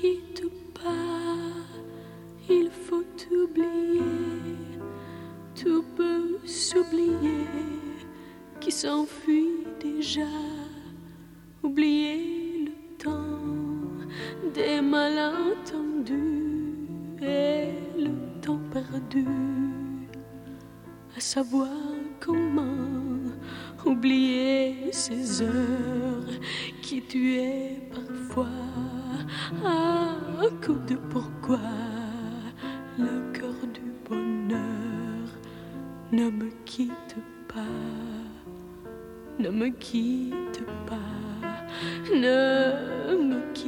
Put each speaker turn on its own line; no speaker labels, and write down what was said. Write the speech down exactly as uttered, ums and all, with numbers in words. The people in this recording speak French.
quitte pas, il faut oublier, tout peut s'oublier, qui s'enfuit déjà, oublier le temps des malentendus et le temps perdu, à savoir comment oublier ces heures qui tuaient parfois à coup de pourquoi le cœur du bonheur ne me quitte pas, ne me quitte